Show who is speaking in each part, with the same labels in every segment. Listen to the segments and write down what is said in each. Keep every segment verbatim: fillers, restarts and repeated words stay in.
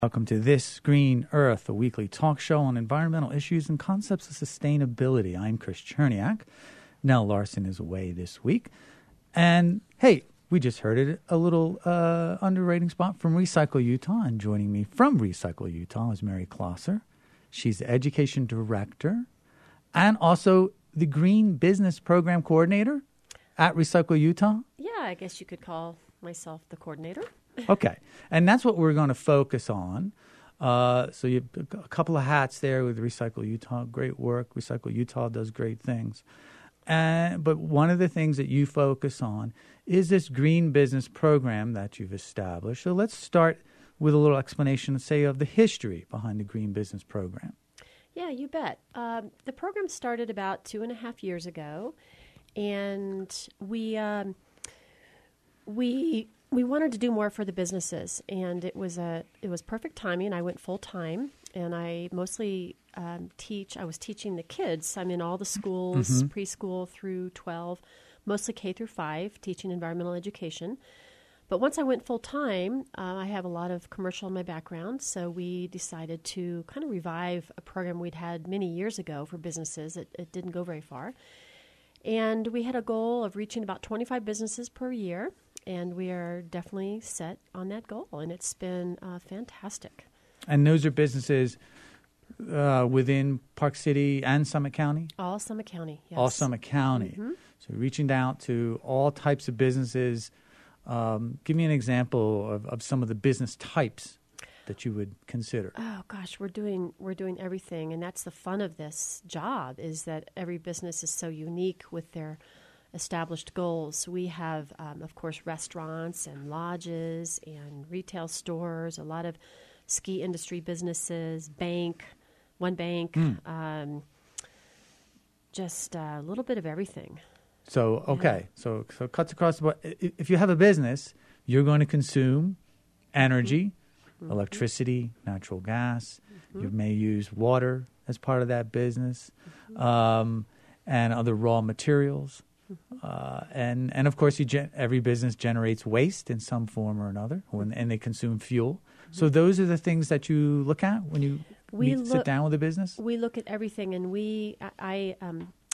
Speaker 1: Welcome to This Green Earth, a weekly talk show on environmental issues and concepts of sustainability. I'm Chris Cherniak. Nell Larson is away this week. And hey, we just heard it, a little uh, underrating spot from Recycle Utah. And joining me from Recycle Utah is Mary Klosser. She's the Education Director and also the Green Business Program Coordinator at Recycle Utah.
Speaker 2: Yeah, I guess you could call myself the coordinator.
Speaker 1: Okay. And that's what we're going to focus on. Uh, so you have a couple of hats there with Recycle Utah. Great work. Recycle Utah does great things. And, but one of the things that you focus on is this green business program that you've established. So let's start with a little explanation, say, of the history behind the green business program.
Speaker 2: Yeah, you bet. Um, the program started about two and a half years ago, and we um, we we wanted to do more for the businesses, and it was a it was perfect timing. I went full time, and I mostly um, teach. I was teaching the kids. I'm in all the schools, mm-hmm. preschool through twelve, mostly K through five, teaching environmental education. But once I went full time, uh, I have a lot of commercial in my background, so we decided to kind of revive a program we'd had many years ago for businesses. It, it didn't go very far. And we had a goal of reaching about twenty-five businesses per year, and we are definitely set on that goal, and it's been uh, fantastic.
Speaker 1: And those are businesses uh, within Park City and Summit County?
Speaker 2: All Summit County, yes.
Speaker 1: All Summit County. Mm-hmm. So reaching out to all types of businesses. Um, give me an example of, of some of the business types that you would consider.
Speaker 2: Oh gosh, we're doing we're doing everything, and that's the fun of this job, is that every business is so unique with their established goals. We have, um, of course, restaurants and lodges and retail stores, a lot of ski industry businesses, bank, one bank, mm. um, just a little bit of everything.
Speaker 1: So, okay, yeah. so so cuts across the board. If you have a business, you're going to consume energy, mm-hmm. electricity, natural gas. Mm-hmm. You may use water as part of that business, mm-hmm. um, and other raw materials. Mm-hmm. Uh, and, and, of course, you gen- every business generates waste in some form or another, when, and they consume fuel. Mm-hmm. So those are the things that you look at when you
Speaker 2: we
Speaker 1: meet,
Speaker 2: look,
Speaker 1: sit down with a business?
Speaker 2: We look at everything, and we – I um, –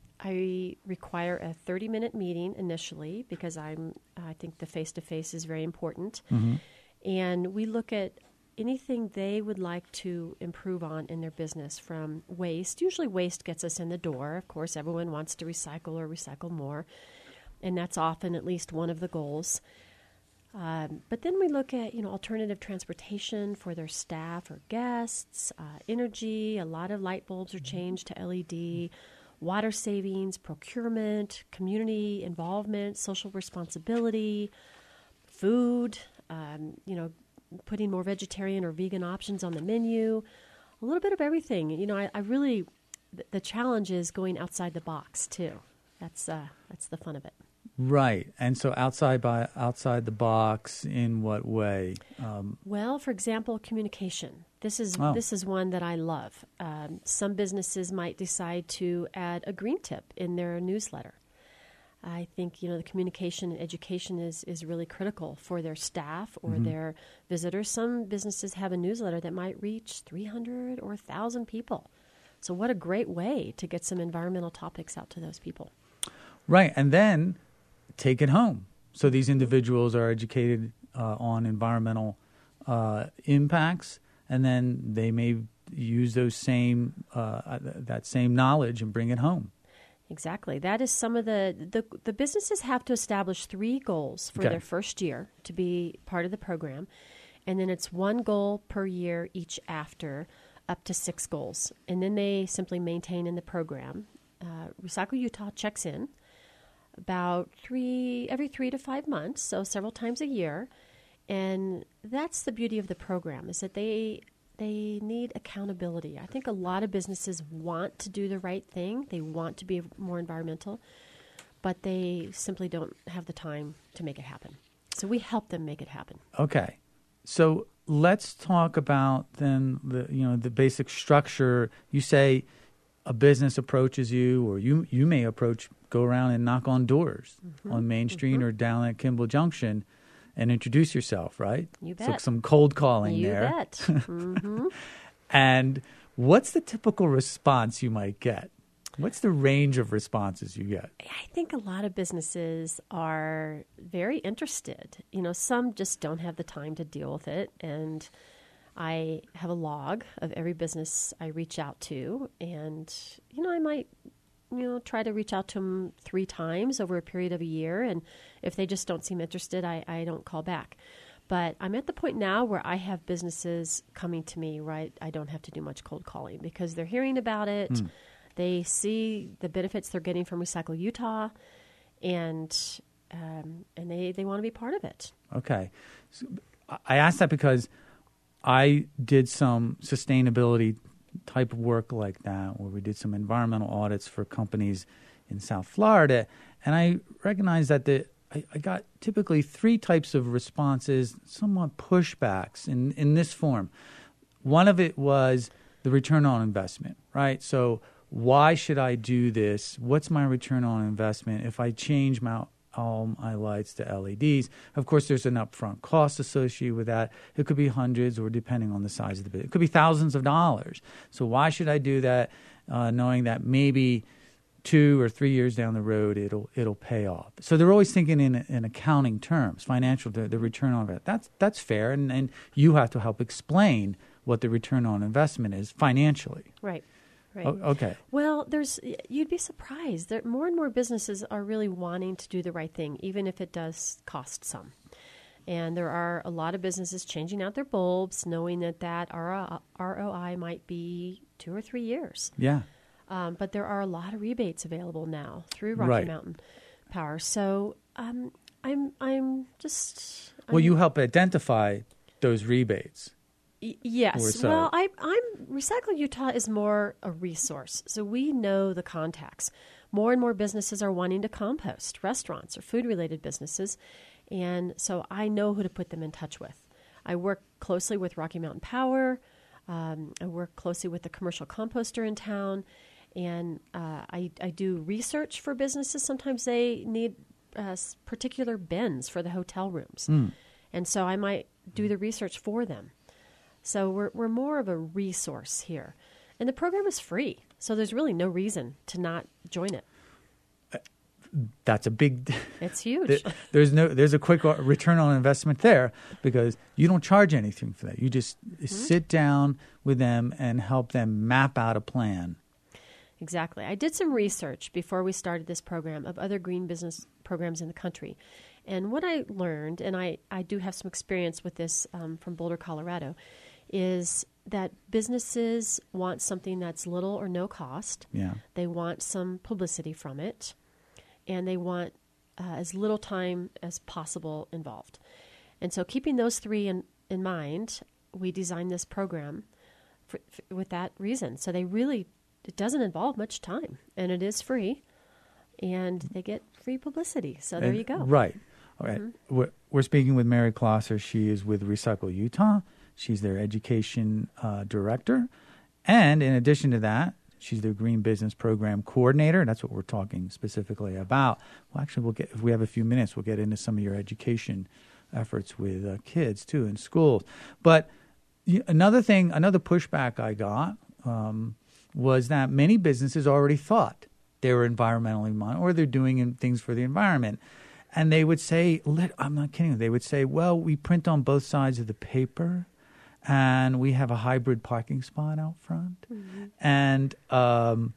Speaker 2: I require a thirty-minute meeting initially because I'm. I think the face-to-face is very important. Mm-hmm. And we look at anything they would like to improve on in their business, from waste. Usually waste gets us in the door. Of course, everyone wants to recycle or recycle more, and that's often at least one of the goals. Um, but then we look at, you know, alternative transportation for their staff or guests, uh, energy. A lot of light bulbs are changed to L E D. Water savings, procurement, community involvement, social responsibility, food, um, you know, putting more vegetarian or vegan options on the menu, a little bit of everything. You know, I, I really, th- the challenge is going outside the box too. That's uh, that's the fun of it.
Speaker 1: Right. And so outside by outside the box, in what way? Um,
Speaker 2: well, for example, communication. This is
Speaker 1: oh.
Speaker 2: this is one that I love. Um, some businesses might decide to add a green tip in their newsletter. I think, you know, the communication and education is, is really critical for their staff or mm-hmm. their visitors. Some businesses have a newsletter that might reach three hundred or one thousand people. So what a great way to get some environmental topics out to those people.
Speaker 1: Right. And then take it home. So these individuals are educated uh, on environmental uh, impacts, and then they may use those same uh, that same knowledge and bring it home.
Speaker 2: Exactly. That is some of the the, the businesses have to establish three goals for okay. their first year to be part of the program, and then it's one goal per year each after, up to six goals, and then they simply maintain in the program. Uh, Recycle Utah checks in about three every three to five months, so several times a year. And that's the beauty of the program, is that they they need accountability. I think a lot of businesses want to do the right thing. They want to be more environmental, but they simply don't have the time to make it happen. So we help them make it happen.
Speaker 1: Okay. So let's talk about then the you know the basic structure. You say a business approaches you, or you you may approach go around and knock on doors mm-hmm. on Main Street mm-hmm. or down at Kimball Junction, and introduce yourself, right?
Speaker 2: You
Speaker 1: So
Speaker 2: bet.
Speaker 1: some cold calling
Speaker 2: You
Speaker 1: there.
Speaker 2: bet. hmm
Speaker 1: And what's the typical response you might get? What's the range of responses you get?
Speaker 2: I think a lot of businesses are very interested. You know, some just don't have the time to deal with it. And I have a log of every business I reach out to. And, you know, I might, you know, try to reach out to them three times over a period of a year. And if they just don't seem interested, I, I don't call back. But I'm at the point now where I have businesses coming to me, right? I don't have to do much cold calling because they're hearing about it. Mm. They see the benefits they're getting from Recycle Utah, and um, and they, they want to be part of it.
Speaker 1: Okay. So I asked that because I did some sustainability type of work like that, where we did some environmental audits for companies in South Florida, and I recognized that the I, I got typically three types of responses, somewhat pushbacks in, in this form. One of it was the return on investment, right? So why should I do this? What's my return on investment if I change my, all my lights to L E Ds? Of course, there's an upfront cost associated with that. It could be hundreds, or depending on the size of the business, it could be thousands of dollars. So why should I do that, uh, knowing that maybe two or three years down the road it'll it'll pay off? So they're always thinking in in accounting terms, financial, the, the return on it. That's that's fair, and, and you have to help explain what the return on investment is financially.
Speaker 2: Right. Right.
Speaker 1: Oh, okay.
Speaker 2: Well, there's you'd be surprised that more and more businesses are really wanting to do the right thing, even if it does cost some. And there are a lot of businesses changing out their bulbs, knowing that that R O I might be two or three years.
Speaker 1: Yeah.
Speaker 2: Um, but there are a lot of rebates available now through Rocky
Speaker 1: Right.
Speaker 2: Mountain Power. So um, I'm I'm just
Speaker 1: Well,
Speaker 2: I'm,
Speaker 1: you help identify those rebates.
Speaker 2: Y- Yes.
Speaker 1: Or so.
Speaker 2: Well, I, I'm Recycle Utah is more a resource, so we know the contacts. More and more businesses are wanting to compost, restaurants or food-related businesses, and so I know who to put them in touch with. I work closely with Rocky Mountain Power. Um, I work closely with the commercial composter in town, and uh, I, I do research for businesses. Sometimes they need uh, particular bins for the hotel rooms,
Speaker 1: Mm.
Speaker 2: and so I might do the research for them. So we're we're more of a resource here. And the program is free. So there's really no reason to not join it.
Speaker 1: That's a big
Speaker 2: It's huge.
Speaker 1: there's no there's a quick return on investment there, because you don't charge anything for that. You just mm-hmm. sit down with them and help them map out a plan.
Speaker 2: Exactly. I did some research before we started this program of other green business programs in the country. And what I learned, and I, I do have some experience with this um, from Boulder, Colorado, is that businesses want something that's little or no cost.
Speaker 1: Yeah.
Speaker 2: They want some publicity from it, and they want uh, as little time as possible involved. And so keeping those three in, in mind, we designed this program for, for, with that reason. So they really, it doesn't involve much time, and it is free, and they get free publicity. So there
Speaker 1: And,
Speaker 2: you go.
Speaker 1: Right. All right. Mm-hmm. We're, we're speaking with Mary Closser. She is with Recycle Utah. She's their education uh, director. And in addition to that, she's their Green Business Program coordinator. That's what we're talking specifically about. Well, actually, we'll get if we have a few minutes, we'll get into some of your education efforts with uh, kids, too, in schools. But y- another thing, another pushback I got um, was that many businesses already thought they were environmentally minded, or they're doing things for the environment. And they would say, I'm not kidding, they would say, well, we print on both sides of the paper, and we have a hybrid parking spot out front. Mm-hmm. And um,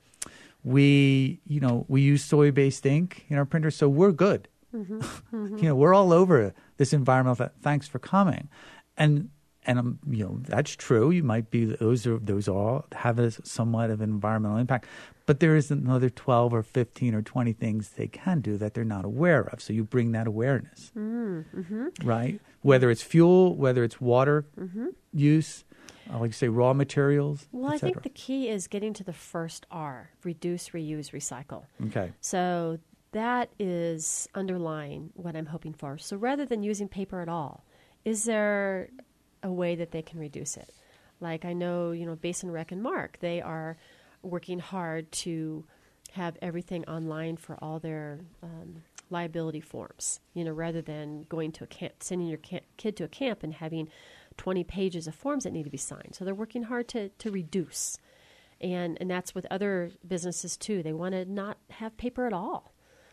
Speaker 1: we, you know, we use soy-based ink in our printer, so we're good. Mm-hmm. Mm-hmm. You know, we're all over this environmental th- thanks for coming. And, and um, you know, that's true. You might be, those are, those all have a somewhat of an environmental impact. But there is another twelve or fifteen or twenty things they can do that they're not aware of. So you bring that awareness,
Speaker 2: mm-hmm.
Speaker 1: right? Whether it's fuel, whether it's water
Speaker 2: mm-hmm.
Speaker 1: use, uh, like you say, raw materials.
Speaker 2: Well, I think the key is getting to the first R, reduce, reuse, recycle.
Speaker 1: Okay.
Speaker 2: So that is underlying what I'm hoping for. So rather than using paper at all, is there a way that they can reduce it? Like I know, you know, Basin Rec and Mark, they are working hard to have everything online for all their um, liability forms, you know, rather than going to a camp, sending your camp, kid to a camp and having twenty pages of forms that need to be signed. So they're working hard to, to reduce. And and that's with other businesses too. They want to not have paper at all.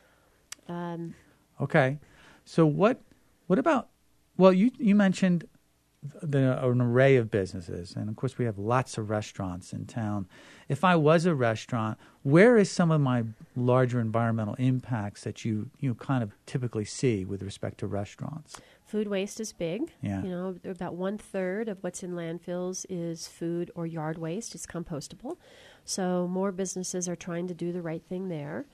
Speaker 2: Um,
Speaker 1: okay. So what what about, well, you, you mentioned the, an array of businesses. And of course, we have lots of restaurants in town. If I was a restaurant, where is some of my larger environmental impacts that you, you kind of typically see with respect to restaurants?
Speaker 2: Food waste is big.
Speaker 1: Yeah.
Speaker 2: You know, about one third of what's in landfills is food or yard waste. It's compostable. So more businesses are trying to do the right thing there.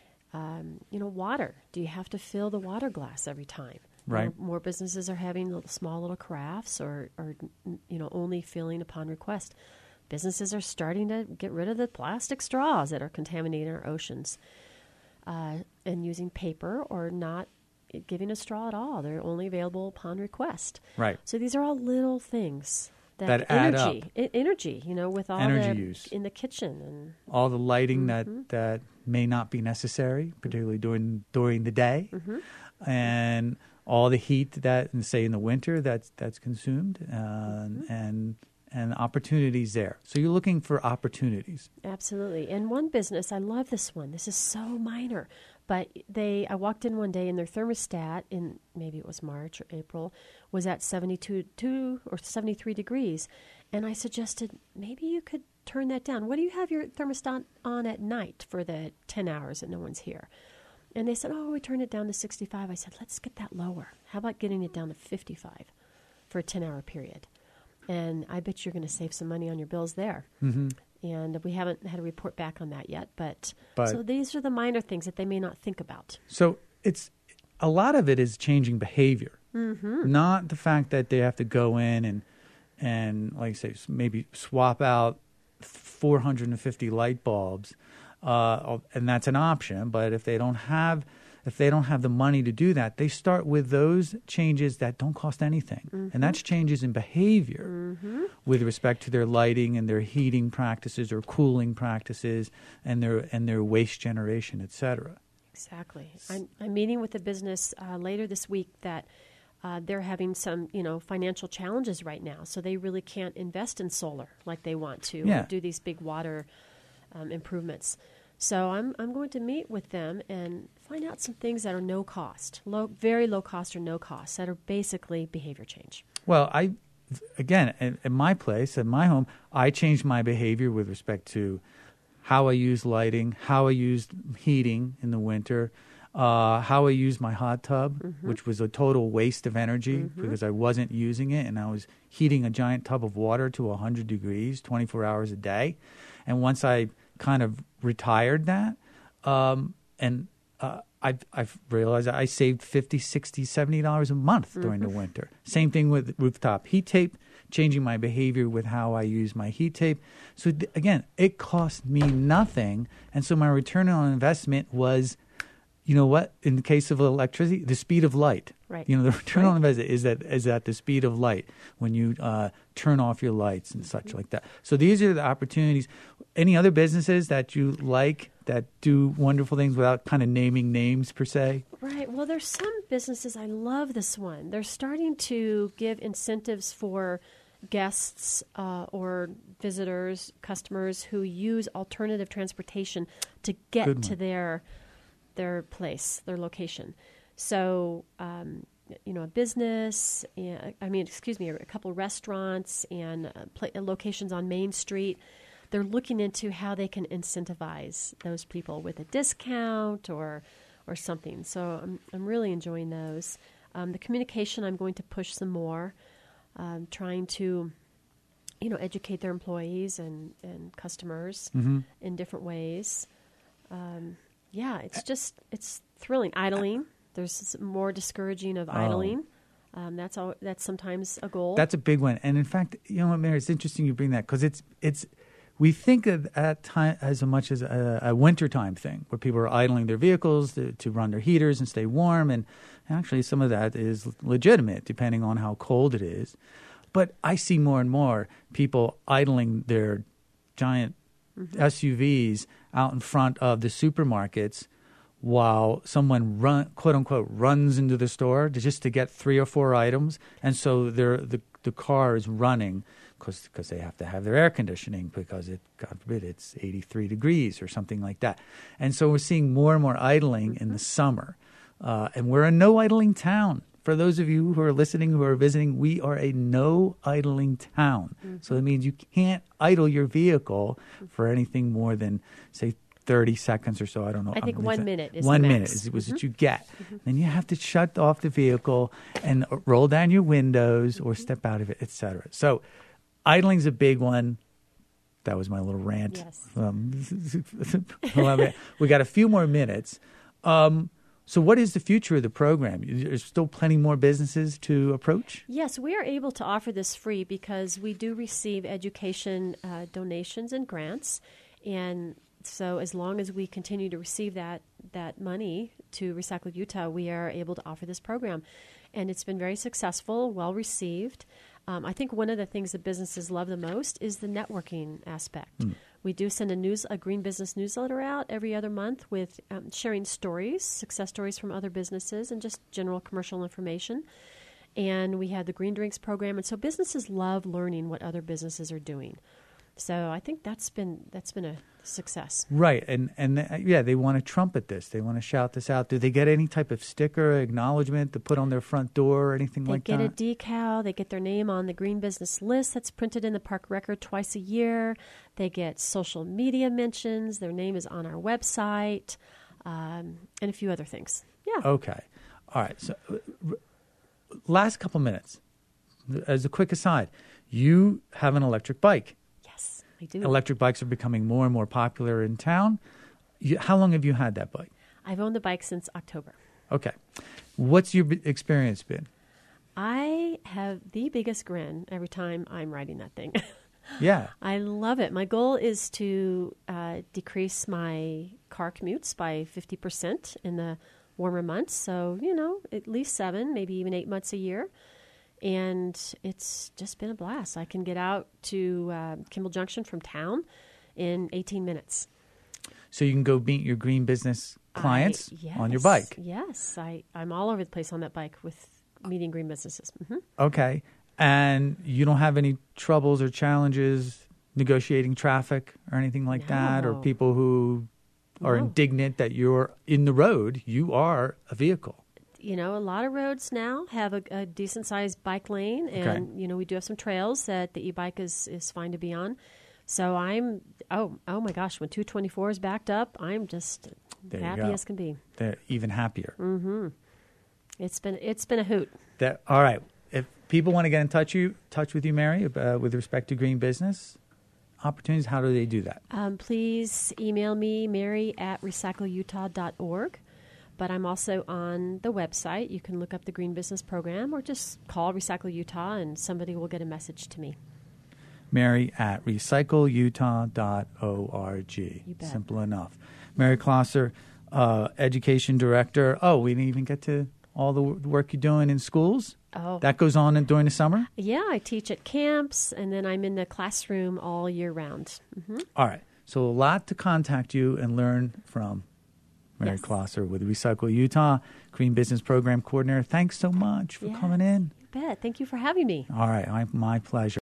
Speaker 2: Um, you know, water. Do you have to fill the water glass every time?
Speaker 1: Right.
Speaker 2: More, more businesses are having little, small little crafts or, or, you know, only filling upon request. Businesses are starting to get rid of the plastic straws that are contaminating our oceans uh, and using paper or not giving a straw at all. They're only available upon request.
Speaker 1: Right.
Speaker 2: So these are all little things that,
Speaker 1: That add
Speaker 2: energy,
Speaker 1: up.
Speaker 2: I- energy, you know, with all
Speaker 1: Energy
Speaker 2: the
Speaker 1: use.
Speaker 2: in the kitchen and
Speaker 1: All the lighting
Speaker 2: Mm-hmm.
Speaker 1: that, that may not be necessary, particularly during during the day,
Speaker 2: Mm-hmm.
Speaker 1: and all the heat that, say, in the winter, that's that's consumed, uh,
Speaker 2: Mm-hmm.
Speaker 1: and and opportunities there. So you're looking for opportunities.
Speaker 2: Absolutely. And one business, I love this one. This is so minor, but they, I walked in one day and their thermostat in, maybe it was March or April, was at seventy-two two or seventy-three degrees. And I suggested, maybe you could turn that down. What do you have your thermostat on at night for the ten hours that no one's here? And they said, oh, we turned it down to sixty-five. I said, let's get that lower. How about getting it down to fifty-five for a ten-hour period? And I bet you're going to save some money on your bills there.
Speaker 1: Mm-hmm.
Speaker 2: And we haven't had a report back on that yet. But,
Speaker 1: But-
Speaker 2: so these are the minor things that they may not think about.
Speaker 1: So it's a lot of it is changing behavior,
Speaker 2: Mm-hmm.
Speaker 1: not the fact that they have to go in and and like I say, s- maybe swap out four hundred fifty light bulbs, uh, and that's an option. But if they don't have if they don't have the money to do that, they start with those changes that don't cost anything,
Speaker 2: Mm-hmm.
Speaker 1: and that's changes in behavior
Speaker 2: Mm-hmm.
Speaker 1: with respect to their lighting and their heating practices or cooling practices and their and their waste generation, et cetera.
Speaker 2: Exactly. I'm, I'm meeting with a business uh, later this week that uh, they're having some, you know, financial challenges right now. So they really can't invest in solar like they want to
Speaker 1: Yeah.
Speaker 2: or do these big water um, improvements. So I'm I'm going to meet with them and find out some things that are no cost, low, very low cost or no cost, that are basically behavior change.
Speaker 1: Well, I, again, at, at my place, at my home, I changed my behavior with respect to how I use lighting, how I used heating in the winter, uh, how I used my hot tub,
Speaker 2: Mm-hmm.
Speaker 1: which was a total waste of energy because I wasn't using it, and I was heating a giant tub of water to one hundred degrees twenty-four hours a day. And once I kind of retired that, um, and uh, I've, I've realized I saved fifty dollars, sixty dollars, seventy dollars a month during the winter. Same thing with rooftop heat tape, changing my behavior with how I use my heat tape. So th- again, it cost me nothing. And so my return on investment was, you know what, in the case of electricity, the speed of light.
Speaker 2: Right.
Speaker 1: You know, the return
Speaker 2: Right.
Speaker 1: on investment is that is at the speed of light when you uh, turn off your lights and such like that. So these are the opportunities. Any other businesses that you like that do wonderful things without kind of naming names per se?
Speaker 2: Right. Well, there's some businesses, I love this one. They're starting to give incentives for guests uh, or visitors, customers who use alternative transportation to get
Speaker 1: Good
Speaker 2: to
Speaker 1: one.
Speaker 2: their their place, their location. So, um, you know, a business, and, I mean, excuse me, a couple restaurants and uh, pla locations on Main Street, they're looking into how they can incentivize those people with a discount or or something. So I'm I'm really enjoying those. Um, the communication, I'm going to push some more, um, trying to, you know, educate their employees and, and customers
Speaker 1: Mm-hmm.
Speaker 2: in different ways. Um, yeah, it's just, it's thrilling. Idling, there's more discouraging of
Speaker 1: Oh.
Speaker 2: idling. Um, that's all. That's sometimes a goal.
Speaker 1: That's a big one. And in fact, you know what, Mary, it's interesting you bring that because it's it's we think of at time as much as a, a wintertime thing where people are idling their vehicles to, to run their heaters and stay warm. And actually, some of that is legitimate depending on how cold it is. But I see more and more people idling their giant
Speaker 2: Mhm.
Speaker 1: S U Vs out in front of the supermarkets while someone run, quote unquote, runs into the store to just to get three or four items, and so they're, the the car is running because because they have to have their air conditioning because it, God forbid, it's eighty-three degrees or something like that, and so we're seeing more and more idling in the summer, uh, and we're a no idling town. For those of you who are listening, who are visiting, we are a no idling town. Mm-hmm. So that means you can't idle your vehicle for anything more than, say, thirty seconds or so. I don't know.
Speaker 2: I think
Speaker 1: um,
Speaker 2: one
Speaker 1: that,
Speaker 2: minute is
Speaker 1: one
Speaker 2: the
Speaker 1: minute
Speaker 2: max.
Speaker 1: is was
Speaker 2: mm-hmm.
Speaker 1: what you get.
Speaker 2: Mm-hmm.
Speaker 1: Then you have to shut off the vehicle and roll down your windows or step out of it, et cetera. So idling's a big one. That was my little rant.
Speaker 2: Yes.
Speaker 1: Um, we got a few more minutes. Um, so what is the future of the program? There's still plenty more businesses to approach?
Speaker 2: Yes, we are able to offer this free because we do receive education uh, donations and grants. And so as long as we continue to receive that that money to Recycle Utah, we are able to offer this program. And it's been very successful, well received. Um, I think one of the things that businesses love the most is the networking aspect. Mm. We do send a news, a green business newsletter out every other month with um, sharing stories, success stories from other businesses, and just general commercial information. And we have the Green Drinks program, and so businesses love learning what other businesses are doing. So I think that's been that's been a success.
Speaker 1: Right, and and uh, yeah, they want to trumpet this. They want to shout this out. Do they get any type of sticker acknowledgement to put on their front door or anything
Speaker 2: they
Speaker 1: like that?
Speaker 2: They get a decal. They get their name on the Green Business list that's printed in the Park Record twice a year. They get social media mentions. Their name is on our website, um, and a few other things. Yeah.
Speaker 1: Okay. All right. So, uh, r- last couple minutes, as a quick aside, you have an electric bike.
Speaker 2: I do.
Speaker 1: Electric bikes are becoming more and more popular in town. You, how long have you had that bike?
Speaker 2: I've owned the bike since October.
Speaker 1: Okay. What's your b- experience been?
Speaker 2: I have the biggest grin every time I'm riding that thing.
Speaker 1: Yeah.
Speaker 2: I love it. My goal is to uh, decrease my car commutes by fifty percent in the warmer months. So, you know, at least seven, maybe even eight months a year. And it's just been a blast. I can get out to uh, Kimball Junction from town in eighteen minutes.
Speaker 1: So you can go meet your green business clients
Speaker 2: I, yes,
Speaker 1: on your bike.
Speaker 2: Yes. I, I'm all over the place on that bike with meeting green businesses. Mm-hmm.
Speaker 1: Okay. And you don't have any troubles or challenges negotiating traffic or anything like
Speaker 2: no.
Speaker 1: that? Or people who are
Speaker 2: no.
Speaker 1: indignant that you're in the road, you are a vehicle.
Speaker 2: You know, a lot of roads now have a, a decent-sized bike lane, and,
Speaker 1: okay.
Speaker 2: you know, we do have some trails that the e-bike is, is fine to be on. So I'm, oh, oh my gosh, when two twenty-four is backed up, I'm just
Speaker 1: there
Speaker 2: happy as can be.
Speaker 1: They're even happier.
Speaker 2: Mm-hmm. It's been, it's been a hoot.
Speaker 1: That, all right. If people want to get in touch, you, touch with you, Mary, uh, with respect to green business opportunities, how do they do that?
Speaker 2: Um, please email me, Mary at recycle utah dot org. But I'm also on the website. You can look up the Green Business Program or just call Recycle Utah and somebody will get a message to me.
Speaker 1: Mary at recycle utah dot org.
Speaker 2: You bet.
Speaker 1: Simple enough. Mary Closser, uh, Education Director. Oh, we didn't even get to all the work you're doing in schools?
Speaker 2: Oh.
Speaker 1: That goes on in, during the summer?
Speaker 2: Yeah, I teach at camps, and then I'm in the classroom all year round. Mm-hmm.
Speaker 1: All right. So a lot to contact you and learn from. Mary
Speaker 2: yes.
Speaker 1: Closser with Recycle Utah, Green Business Program Coordinator. Thanks so much for
Speaker 2: yes.
Speaker 1: coming in.
Speaker 2: You bet. Thank you for having me.
Speaker 1: All right. I, my pleasure.